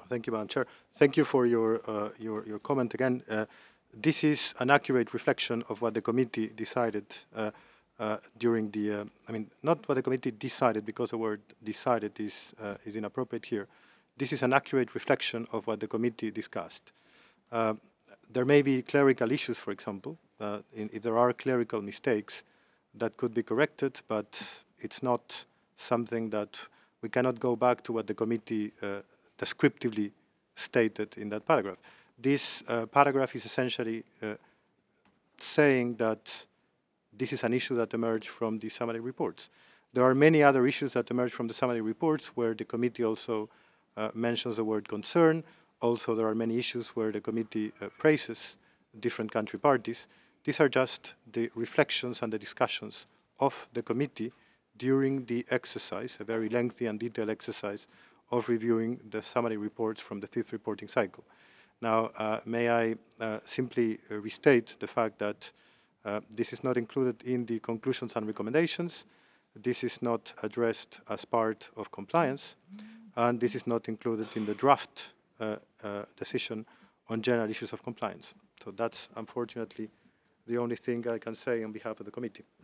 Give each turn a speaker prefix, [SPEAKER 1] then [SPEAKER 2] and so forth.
[SPEAKER 1] Thank you, Madam Chair. Thank you for your comment again. This is an accurate reflection of what the committee decided during the, I mean, not what the committee decided, because the word decided is inappropriate here. This is an accurate reflection of what the committee discussed. There may be clerical issues, for example, if there are clerical mistakes that could be corrected, but it's not something that we cannot go back to what the committee descriptively stated in that paragraph. This paragraph is essentially saying that this is an issue that emerged from the summary reports. There are many other issues that emerge from the summary reports where the committee also mentions the word concern. Also, there are many issues where the committee praises different country parties. These are just the reflections and the discussions of the committee during the exercise, a very lengthy and detailed exercise of reviewing the summary reports from the fifth reporting cycle. Now, may I simply restate the fact that this is not included in the conclusions and recommendations. This is not addressed as part of compliance, and this is not included in the draft decision on general issues of compliance. So that's unfortunately the only thing I can say on behalf of the committee.